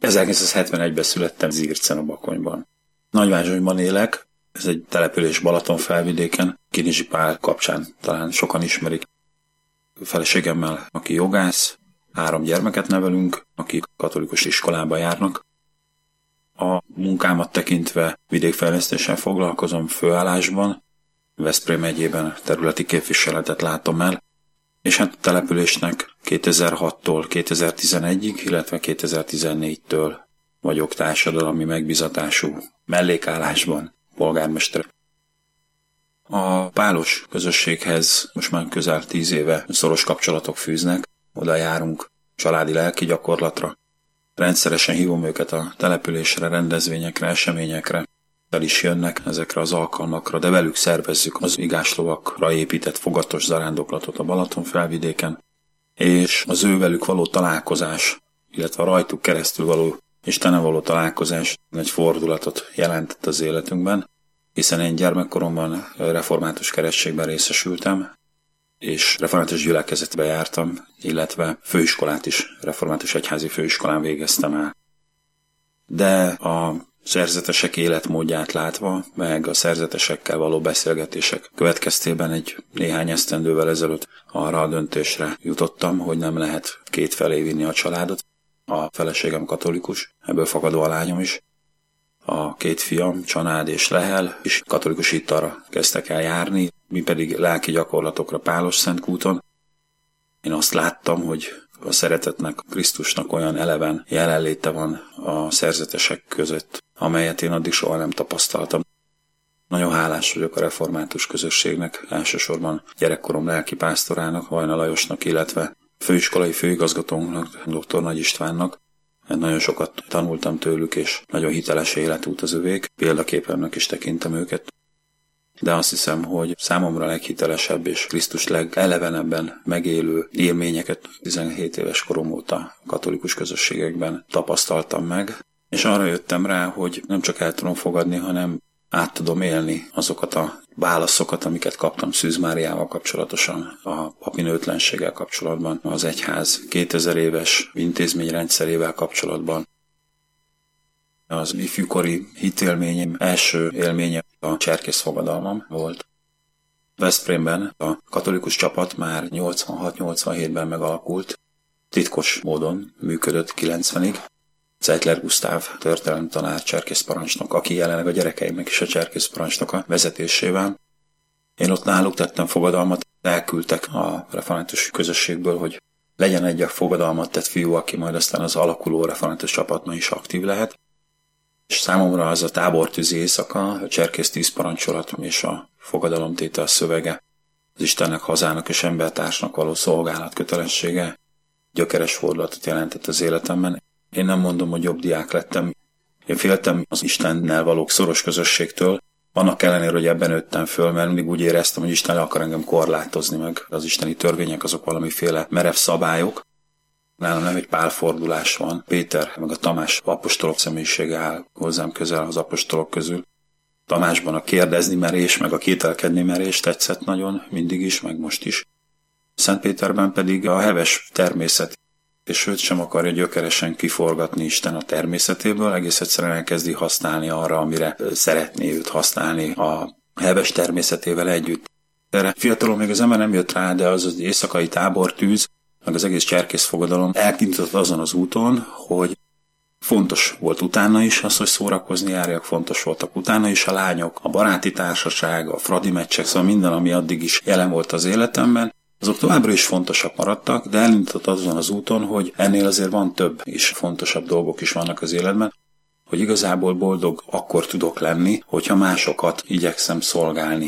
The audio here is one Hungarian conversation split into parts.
1971-ben születtem Zircen a Bakonyban. Nagyvázsonyban élek, ez egy település Balaton felvidéken, Kinizsi Pál kapcsán talán sokan ismerik. Feleségemmel, aki jogász, 3 gyermeket nevelünk, akik katolikus iskolába járnak. A munkámat tekintve vidékfejlesztéssel foglalkozom főállásban, Veszprém megyében területi képviseletet látom el, és hát a településnek 2006-tól 2011-ig, illetve 2014-től vagyok társadalmi megbízatású mellékállásban polgármester. A pálos közösséghez most már közel 10 éve szoros kapcsolatok fűznek, oda járunk családi lelki gyakorlatra. Rendszeresen hívom őket a településre, rendezvényekre, eseményekre, el is jönnek ezekre az alkalmakra, de velük szervezzük az igáslovakra épített fogatos zarándoklatot a Balaton felvidéken, és az ővelük való találkozás, illetve a rajtuk keresztül való Istennel való találkozás egy fordulatot jelentett az életünkben, hiszen én gyermekkoromban református keresztségben részesültem, és református gyülekezetbe jártam, illetve főiskolát is, református egyházi főiskolán végeztem el. De a szerzetesek életmódját látva, meg a szerzetesekkel való beszélgetések következtében egy néhány esztendővel ezelőtt arra a döntésre jutottam, hogy nem lehet kétfelé vinni a családot. A feleségem katolikus, ebből fakadó a lányom is. A 2 fiam, Csanád és Lehel is katolikus hittalra kezdtek el járni, mi pedig lelki gyakorlatokra Pálos-Szentkúton. Én azt láttam, hogy a szeretetnek, a Krisztusnak olyan eleven jelenléte van a szerzetesek között, amelyet én addig soha nem tapasztaltam. Nagyon hálás vagyok a református közösségnek, elsősorban gyerekkorom lelki pásztorának, Vajna Lajosnak, illetve főiskolai főigazgatónknak, dr. Nagy Istvánnak, mert nagyon sokat tanultam tőlük, és nagyon hiteles életút az övék, példaképemnek is tekintem őket. De azt hiszem, hogy számomra leghitelesebb és Krisztus legelevenebben megélő élményeket 17 éves korom óta katolikus közösségekben tapasztaltam meg, és arra jöttem rá, hogy nem csak el tudom fogadni, hanem át tudom élni azokat a válaszokat, amiket kaptam Szűz Máriával kapcsolatosan, a papinőtlenséggel kapcsolatban, az egyház 2000 éves intézményrendszerével kapcsolatban. Az ifjúkori hitélményem első élménye a cserkész fogadalmam volt. Veszprémben a katolikus csapat már 86-87-ben megalakult, titkos módon működött 90-ig. Zeitler Gusztáv történelemtanár cserkészparancsnok, aki jelenleg a gyerekeimnek is a cserkészparancsnoka vezetésével. Én ott náluk tettem fogadalmat, elküldtek a református közösségből, hogy legyen egy a fogadalmat tett fiú, aki majd aztán az alakuló református csapatban is aktív lehet. És számomra az a tábortűzi éjszaka, a cserkész 10 parancsolat és a fogadalomtétel szövege, az Istennek, hazának és embertársnak való szolgálat kötelessége gyökeres fordulatot jelentett az életemben. Én nem mondom, hogy jobb diák lettem. Én féltem az Istennel való szoros közösségtől, annak ellenére, hogy ebben nőttem föl, mert mindig úgy éreztem, hogy Isten le akar engem korlátozni meg. Az isteni törvények azok valamiféle merev szabályok. Nálam nem egy pálfordulás van. Péter meg a Tamás apostolok személyisége áll hozzám közel az apostolok közül. Tamásban a kérdezni merés, meg a kételkedni merés tetszett nagyon, mindig is, meg most is. Szent Péterben pedig a heves természet, és őt sem akarja gyökeresen kiforgatni Isten a természetéből, egész egyszerűen elkezdi használni arra, amire szeretné őt használni a heves természetével együtt. Erre fiatalon még az ember nem jött rá, de az éjszakai tábortűz, meg az egész cserkészfogadalom elkintott azon az úton, hogy fontos volt utána is az, hogy szórakozni járjak, fontos voltak utána is a lányok, a baráti társaság, a fradi meccsek, szóval minden, ami addig is jelen volt az életemben, azok továbbra is fontosak maradtak, de elindított azon az úton, hogy ennél azért van több és fontosabb dolgok is vannak az életben, hogy igazából boldog akkor tudok lenni, hogyha másokat igyekszem szolgálni.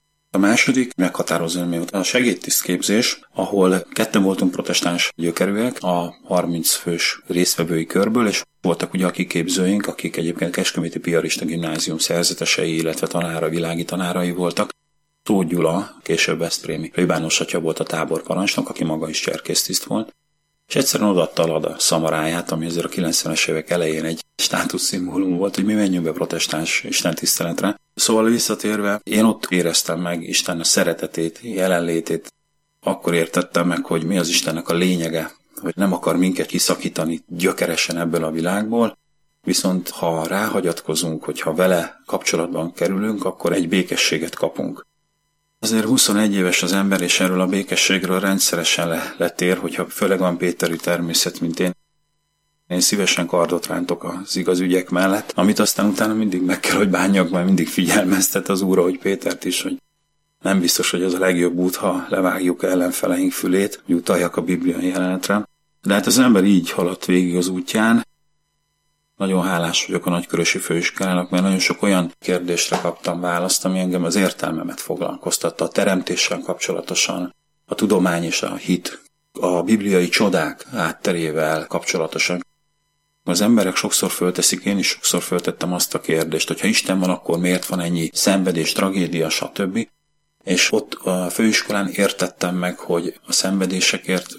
A második meghatározó élmény a segédtisztképzés, ahol ketten voltunk protestáns gyökerűek a 30 fős résztvevői körből, és voltak ugye a kiképzőink, akik egyébként Kecskeméti Piarista Gimnázium szerzetesei, illetve tanára, világi tanárai voltak. Tóth Gyula, később veszprémi plébános atya volt a táborparancsnok, aki maga is cserkésztiszt volt, és egyszerűen odaadta a Lada szamaráját, ami azért a 90-es évek elején egy státuszszimbólum volt, hogy mi menjünk be protestáns istentiszteletre. Szóval visszatérve, én ott éreztem meg Isten szeretetét, jelenlétét, akkor értettem meg, hogy mi az Istennek a lényege, hogy nem akar minket kiszakítani gyökeresen ebből a világból, viszont ha ráhagyatkozunk, hogyha vele kapcsolatban kerülünk, akkor egy békességet kapunk. Azért 21 éves az ember, és erről a békességről rendszeresen letér, hogyha főleg van péteri természet, mint én. Én szívesen kardot rántok az igaz ügyek mellett, amit aztán utána mindig meg kell, hogy bánjak, majd mindig figyelmeztet az Úr, hogy Pétert is, hogy nem biztos, hogy az a legjobb út, ha levágjuk ellenfeleink fülét, hogy utaljak a bibliai jelenetre. De hát az ember így haladt végig az útján. Nagyon hálás vagyok a Nagykörösi Főiskolának, mert nagyon sok olyan kérdésre kaptam választ, ami engem az értelmemet foglalkoztatta, a teremtéssel kapcsolatosan, a tudomány és a hit, a bibliai csodák átterével kapcsolatosan. Az emberek sokszor fölteszik, én is sokszor föltettem azt a kérdést, hogy ha Isten van, akkor miért van ennyi szenvedés, tragédia, stb. És ott a főiskolán értettem meg, hogy a szenvedésekért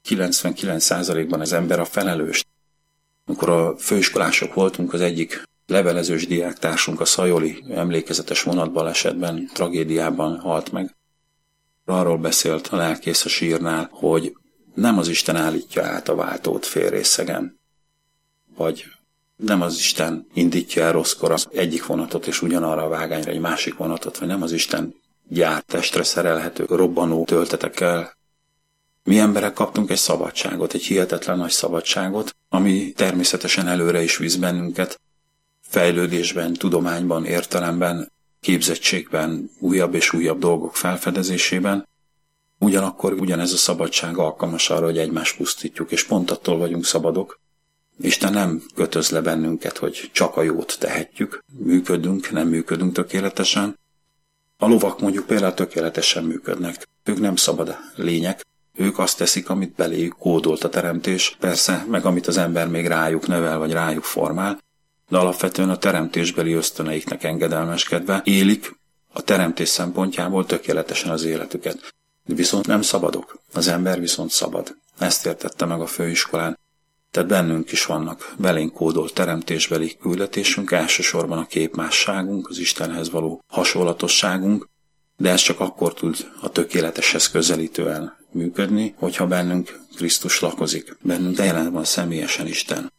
99%-ban az ember a felelős. Amikor a főiskolások voltunk, az egyik levelezős diáktársunk, a Szajoli emlékezetes vonatbalesetben, tragédiában halt meg. Arról beszélt a lelkész a sírnál, hogy nem az Isten állítja át a váltót félrészegen, vagy nem az Isten indítja el rosszkor az egyik vonatot, és ugyanarra a vágányra egy másik vonatot, vagy nem az Isten gyárt testre szerelhető robbanó töltetekkel. Mi emberek kaptunk egy szabadságot, egy hihetetlen nagy szabadságot, ami természetesen előre is visz bennünket, fejlődésben, tudományban, értelemben, képzettségben, újabb és újabb dolgok felfedezésében. Ugyanakkor ugyanez a szabadság alkalmas arra, hogy egymást pusztítjuk, és pont attól vagyunk szabadok. Isten nem kötöz le bennünket, hogy csak a jót tehetjük, működünk, nem működünk tökéletesen. A lovak mondjuk például tökéletesen működnek. Ők nem szabad lények, ők azt teszik, amit beléjük kódolt a teremtés, persze, meg amit az ember még rájuk nevel, vagy rájuk formál, de alapvetően a teremtésbeli ösztöneiknek engedelmeskedve élik a teremtés szempontjából tökéletesen az életüket. Viszont nem szabadok, az ember viszont szabad. Ezt értette meg a főiskolán. Tehát bennünk is vannak belénk kódolt teremtésbeli küldetésünk, elsősorban a képmásságunk, az Istenhez való hasonlatosságunk, de ez csak akkor tud a tökéleteshez közelítően működni, hogyha bennünk Krisztus lakozik, bennünk jelen van személyesen Isten.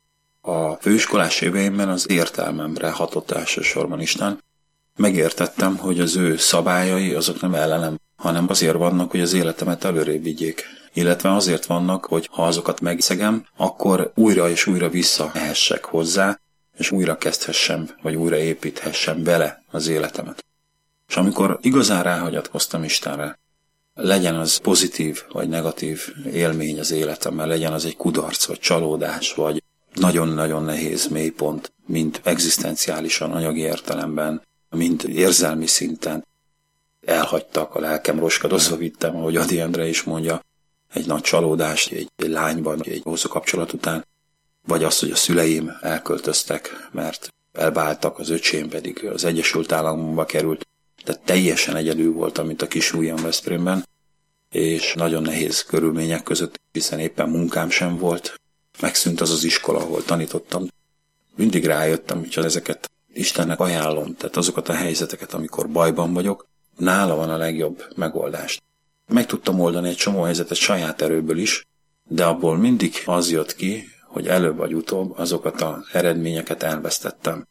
A főiskolás éveimben az értelmemre hatott elsősorban Isten. Megértettem, hogy az ő szabályai azok nem ellenem, hanem azért vannak, hogy az életemet előrébb vigyék. Illetve azért vannak, hogy ha azokat megszegem, akkor újra és újra visszahessek hozzá, és újra kezdhessem, vagy újra építhessem bele az életemet. És amikor igazán ráhagyatkoztam Istenre, legyen az pozitív vagy negatív élmény az életemben, legyen az egy kudarc, vagy csalódás, vagy nagyon-nagyon nehéz mélypont, mint egzisztenciálisan, anyagi értelemben, mint érzelmi szinten. Elhagytak, a lelkem roskadozva vittem, ahogy Ady Endre is mondja, egy nagy csalódást egy lányban, egy hosszú kapcsolat után, vagy az, hogy a szüleim elköltöztek, mert elváltak, az öcsém pedig az Egyesült Államokba került, tehát teljesen egyedül voltam, mint a kis ujjam Veszprémben, és nagyon nehéz körülmények között, hiszen éppen munkám sem volt, megszűnt az az iskola, ahol tanítottam. Mindig rájöttem, hogy ezeket Istennek ajánlom, tehát azokat a helyzeteket, amikor bajban vagyok, nála van a legjobb megoldást. Meg tudtam oldani egy csomó helyzetet saját erőből is, de abból mindig az jött ki, hogy előbb vagy utóbb azokat az eredményeket elvesztettem.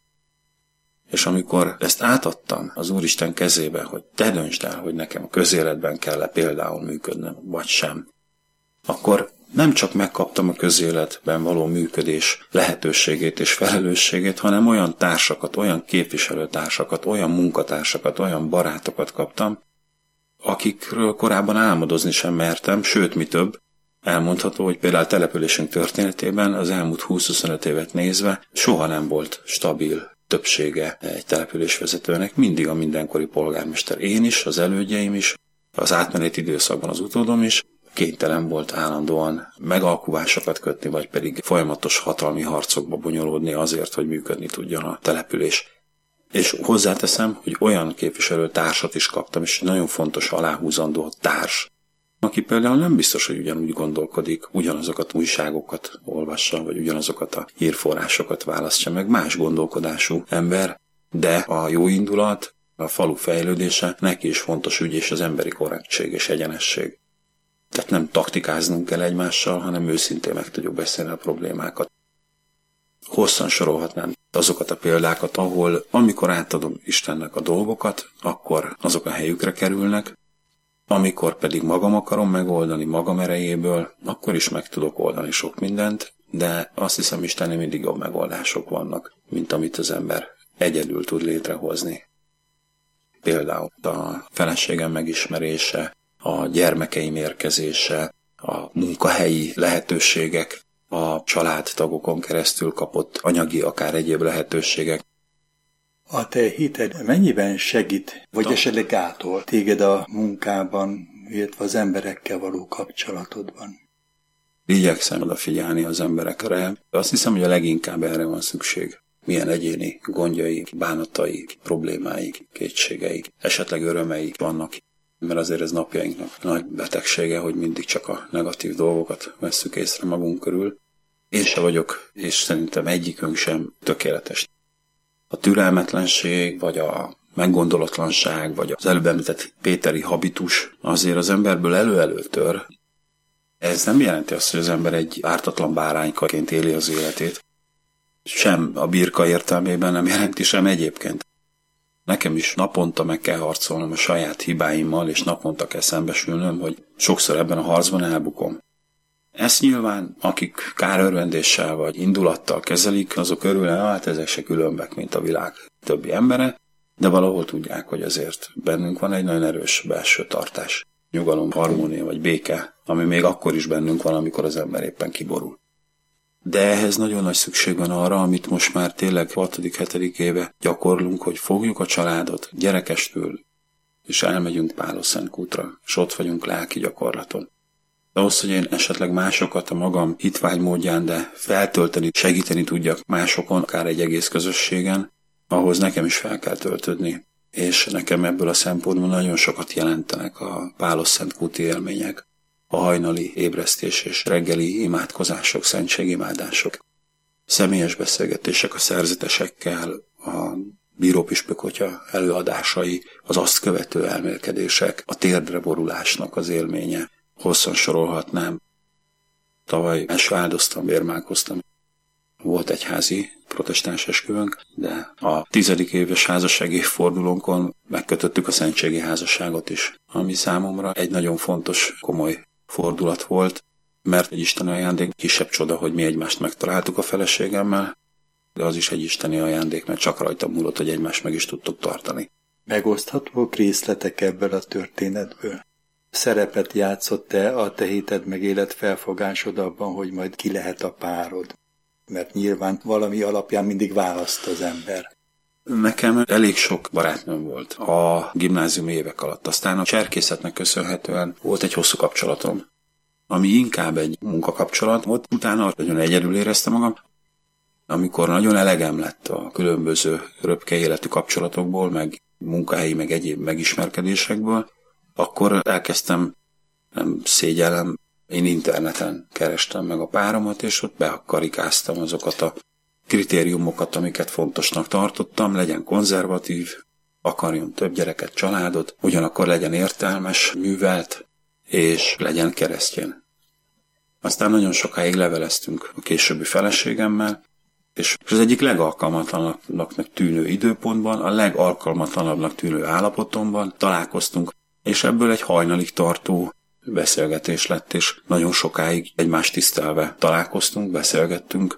És amikor ezt átadtam az Úristen kezébe, hogy te döntsd el, hogy nekem a közéletben kell-e például működnöm, vagy sem, akkor nem csak megkaptam a közéletben való működés lehetőségét és felelősségét, hanem olyan társakat, olyan képviselőtársakat, olyan munkatársakat, olyan barátokat kaptam, akikről korábban álmodozni sem mertem, sőt, mi több, elmondható, hogy például településünk történetében az elmúlt 20-25 évet nézve soha nem volt stabil többsége egy településvezetőnek, mindig a mindenkori polgármester, én is, az elődjeim is, az átmeneti időszakban az utódom is, kénytelen volt állandóan megalkuvásokat kötni, vagy pedig folyamatos hatalmi harcokba bonyolódni azért, hogy működni tudjon a település. És hozzáteszem, hogy olyan képviselő társat is kaptam, és nagyon fontos aláhúzandó társ, aki például nem biztos, hogy ugyanúgy gondolkodik, ugyanazokat újságokat olvassa, vagy ugyanazokat a hírforrásokat választja meg, más gondolkodású ember, de a jó indulat, a falu fejlődése neki is fontos ügy, és az emberi korrektség és egyenesség. Tehát nem taktikáznunk kell egymással, hanem őszintén meg tudjuk beszélni a problémákat. Hosszan sorolhatnám azokat a példákat, ahol amikor átadom Istennek a dolgokat, akkor azok a helyükre kerülnek, amikor pedig magam akarom megoldani magam erejéből, akkor is meg tudok oldani sok mindent, de azt hiszem, Istennél mindig jobb megoldások vannak, mint amit az ember egyedül tud létrehozni. Például a feleségem megismerése, a gyermekeim érkezése, a munkahelyi lehetőségek, a családtagokon keresztül kapott anyagi, akár egyéb lehetőségek. A te hited mennyiben segít, vagy esetleg gátol téged a munkában, illetve az emberekkel való kapcsolatodban? Igyekszem odafigyelni az emberekre. Azt hiszem, hogy a leginkább erre van szükség. Milyen egyéni gondjaik, bánatai, problémáik, kétségeik, esetleg örömeik vannak. Mert azért ez napjainknak nagy betegsége, hogy mindig csak a negatív dolgokat vesszük észre magunk körül. Én se vagyok, és szerintem egyikünk sem tökéletes. A türelmetlenség, vagy a meggondolatlanság, vagy az előbb említett péteri habitus azért az emberből elő-elő tör. Ez nem jelenti azt, hogy az ember egy ártatlan báránykaként éli az életét. Sem a birka értelmében nem jelenti, sem egyébként. Nekem is naponta meg kell harcolnom a saját hibáimmal, és naponta kell szembesülnöm, hogy sokszor ebben a harcban elbukom. Ezt nyilván, akik kárörvendéssel vagy indulattal kezelik, azok örülnek, hát ezek se különbek, mint a világ többi embere, de valahol tudják, hogy azért bennünk van egy nagyon erős belső tartás, nyugalom, harmónia vagy béke, ami még akkor is bennünk van, amikor az ember éppen kiborul. De ehhez nagyon nagy szükség van arra, amit most már tényleg 6.-7. éve gyakorlunk, hogy fogjuk a családot gyerekestől, és elmegyünk Pálos-Szentkútra, és ott vagyunk lelki gyakorlaton. De ahhoz, hogy én esetleg másokat a magam hitványmódján, de feltölteni, segíteni tudjak másokon, akár egy egész közösségen, ahhoz nekem is fel kell töltődni. És nekem ebből a szempontból nagyon sokat jelentenek a Pálos-Szentkúti élmények, a hajnali ébresztés és reggeli imádkozások, szentségimádások, személyes beszélgetések a szerzetesekkel, a bírópüspökotya előadásai, az azt követő elmélkedések, a térdre borulásnak az élménye. Hosszan sorolhatnám. Tavaly áldoztam, vérmálkoztam. Volt egy házi protestáns esküvőnk, de a 10. éves házassági évfordulónkon megkötöttük a szentségi házasságot is, ami számomra egy nagyon fontos, komoly fordulat volt, mert egy isteni ajándék, kisebb csoda, hogy mi egymást megtaláltuk a feleségemmel, de az is egy isteni ajándék, mert csak rajta múlott, hogy egymást meg is tudtuk tartani. Megoszthatók részletek ebből a történetből? Szerepet játszott-e a te hited meg életfelfogásod abban, hogy majd ki lehet a párod? Mert nyilván valami alapján mindig választ az ember. Nekem elég sok barátnőm volt a gimnáziumi évek alatt. Aztán a cserkészetnek köszönhetően volt egy hosszú kapcsolatom, ami inkább egy munkakapcsolat volt. Utána nagyon egyedül éreztem magam. Amikor nagyon elegem lett a különböző röpke életű kapcsolatokból, meg munkahelyi, meg egyéb megismerkedésekből, akkor elkezdtem, nem szégyellem, én interneten kerestem meg a páromat, és ott bekarikáztam azokat a kritériumokat, amiket fontosnak tartottam, legyen konzervatív, akarjon több gyereket, családot, ugyanakkor legyen értelmes, művelt, és legyen keresztjén. Aztán nagyon sokáig leveleztünk a későbbi feleségemmel, és az egyik legalkalmatlanabbnak tűnő időpontban, a legalkalmatlanabbnak tűnő állapotomban találkoztunk, és ebből egy hajnalig tartó beszélgetés lett, és nagyon sokáig egymást tisztelve találkoztunk, beszélgettünk,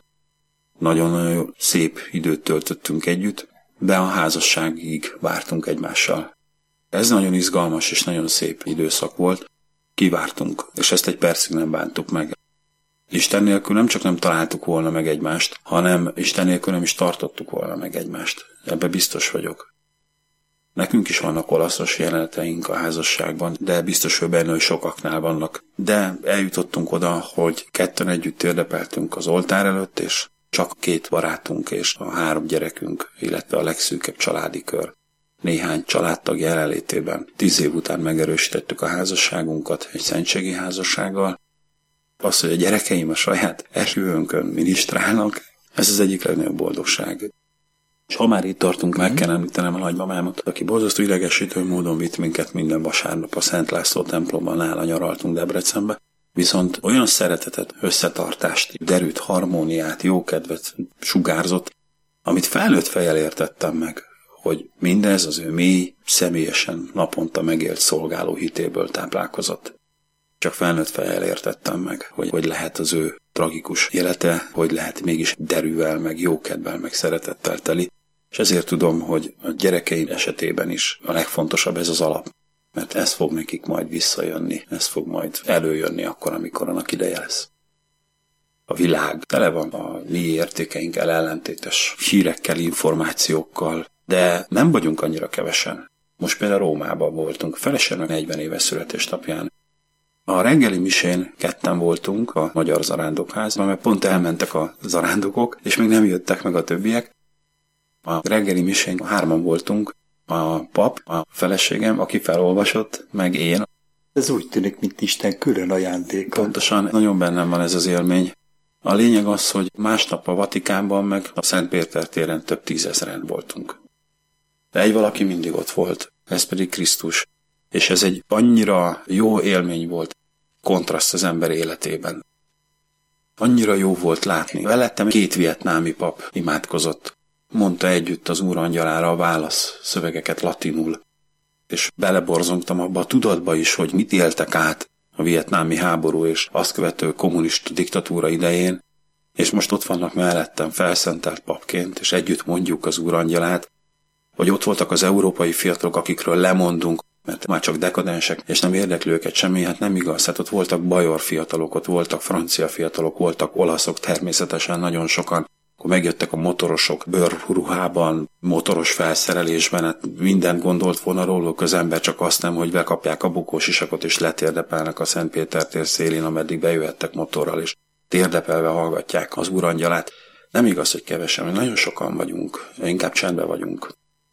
nagyon szép időt töltöttünk együtt, de a házasságig vártunk egymással. Ez nagyon izgalmas és nagyon szép időszak volt, kivártunk, és ezt egy percig nem bántuk meg. Isten nélkül nem csak nem találtuk volna meg egymást, hanem Isten nélkül nem is tartottuk volna meg egymást. Ebbe biztos vagyok. Nekünk is vannak olaszos jeleneteink a házasságban, de biztos, hogy benne, hogy sokaknál vannak. De eljutottunk oda, hogy ketten együtt térdepeltünk az oltár előtt, és csak 2 barátunk és a 3 gyerekünk, illetve a legszűkebb családi kör. Néhány családtag jelenlétében 10 év után megerősítettük a házasságunkat egy szentségi házassággal. Az, hogy a gyerekeim a saját esküvőnkön ministrálnak, ez az egyik legnagyobb boldogság. És ha már itt tartunk, meg kell említenem a nagymamámat, aki borzasztó idegesítő módon vitt minket minden vasárnap a Szent László templomban, nála nyaraltunk Debrecenbe, viszont olyan szeretetet, összetartást, derűt, harmóniát, jókedvet sugárzott, amit felnőtt fejjel értettem meg, hogy mindez az ő mély, személyesen naponta megélt szolgáló hitéből táplálkozott. Csak felnőtt fejjel értettem meg, hogy lehet az ő tragikus élete, hogy lehet mégis derűvel, meg jókedvel, meg szeretettel teli, és ezért tudom, hogy a gyerekeim esetében is a legfontosabb ez az alap, mert ez fog nekik majd visszajönni, ez fog majd előjönni akkor, amikor annak ideje lesz. A világ tele van a mi értékeinkkel ellentétes hírekkel, információkkal, de nem vagyunk annyira kevesen. Most például Rómában voltunk, feleségem 40 éves születésnapján. A reggeli misén ketten voltunk a Magyar Zarándokházban, mert pont elmentek a zarándokok, és még nem jöttek meg a többiek. A reggeli misén 3-an voltunk, a pap, a feleségem, aki felolvasott, meg én. Ez úgy tűnik, mint Isten külön ajándéka. Pontosan, nagyon bennem van ez az élmény. A lényeg az, hogy másnap a Vatikánban meg a Szent Péter téren több 10 000-en voltunk. De egy valaki mindig ott volt, ez pedig Krisztus. És ez egy annyira jó élmény volt, kontraszt az ember életében. Annyira jó volt látni. Velettem 2 vietnámi pap imádkozott. Mondta együtt az Úr angyalára a válasz szövegeket latinul. És beleborzongtam abba a tudatba is, hogy mit éltek át a vietnámi háború és azt követő kommunista diktatúra idején, és most ott vannak mellettem felszentelt papként, és együtt mondjuk az Úr angyalát, hogy ott voltak az európai fiatalok, akikről lemondunk, mert már csak dekadensek, és nem érdekli őket semmi, hát nem igaz. Hát ott voltak bajor fiatalok, ott voltak francia fiatalok, voltak olaszok természetesen nagyon sokan. Akkor megjöttek a motorosok bőrruhában, motoros felszerelésben, hát mindent gondolt volna róluk az ember, csak azt nem, hogy bekapják a bukósisakot és letérdepelnek a Szent Péter tér szélén, ameddig bejöhettek motorral, és térdepelve hallgatják az Úr angyalát. Nem igaz, hogy kevesen, nagyon sokan vagyunk, inkább csendben vagyunk.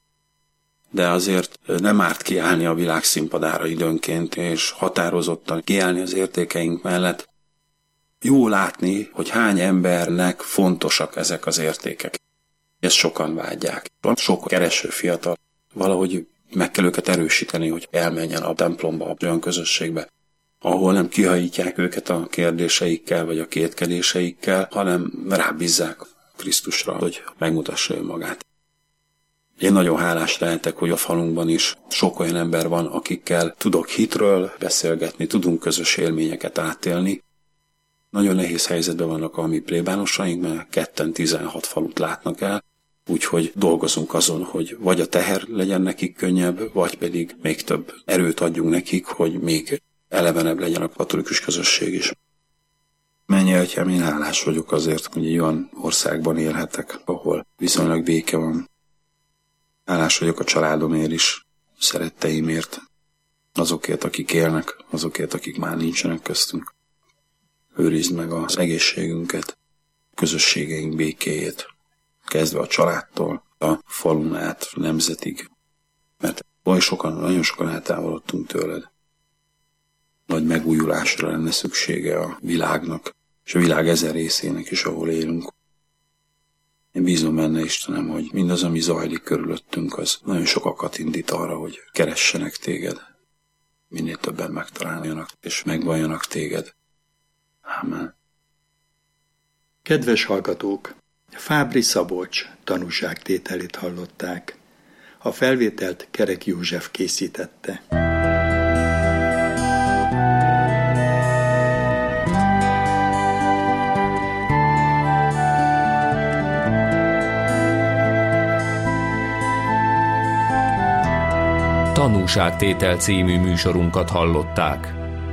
De azért nem árt kiállni a világ színpadára időnként, és határozottan kiállni az értékeink mellett. Jó látni, hogy hány embernek fontosak ezek az értékek. Ezt sokan vágyják. Sok kereső fiatal, valahogy meg kell őket erősíteni, hogy elmenjen a templomba, olyan közösségbe, ahol nem kihajítják őket a kérdéseikkel, vagy a kétkedéseikkel, hanem rábízzák Krisztusra, hogy megmutassa önmagát. Én nagyon hálás lehetek, hogy a falunkban is sok olyan ember van, akikkel tudok hitről beszélgetni, tudunk közös élményeket átélni. Nagyon nehéz helyzetben vannak a mi plébánosaink, mert 2 16 falut látnak el, úgyhogy dolgozunk azon, hogy vagy a teher legyen nekik könnyebb, vagy pedig még több erőt adjunk nekik, hogy még elevenebb legyen a katolikus közösség is. Mennyei Atyám, én hálás vagyok azért, hogy egy olyan országban élhetek, ahol viszonylag béke van. Hálás vagyok a családomért is, szeretteimért, azokért, akik élnek, azokért, akik már nincsenek köztünk. Őrizd meg az egészségünket, közösségeink békéjét, kezdve a családtól, a falun át, nemzetig, mert nagyon sokan eltávolodtunk tőled. Nagy megújulásra lenne szüksége a világnak, és a világ ezen részének is, ahol élünk. Én bízom benne, Istenem, hogy mindaz, ami zajlik körülöttünk, az nagyon sokakat indít arra, hogy keressenek téged. Minél többen megtaláljanak, és megvalljanak téged. Ámen. Kedves hallgatók! Fábry Szabolcs tanúságtételét hallották. A felvételt Kerek József készítette. Tanúságtétel című műsorunkat hallották.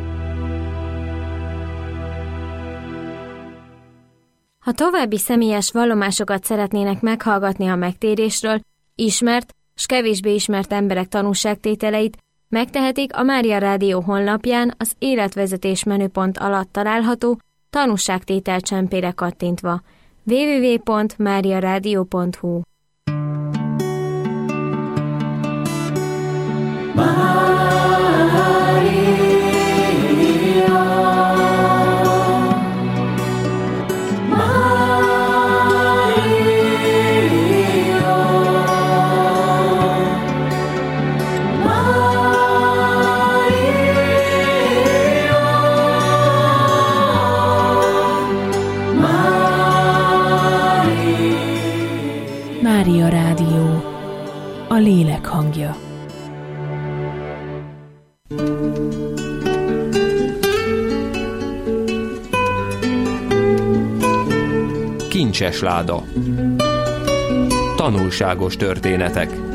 Ha további személyes vallomásokat szeretnének meghallgatni a megtérésről, ismert s kevésbé ismert emberek tanúságtételeit, megtehetik a Mária Rádió honlapján az életvezetés menüpont alatt található tanúságtétel csempére kattintva. www.mariaradio.hu Maria. Mária Rádió, a lélek hangja. Kincses láda. Tanulságos történetek.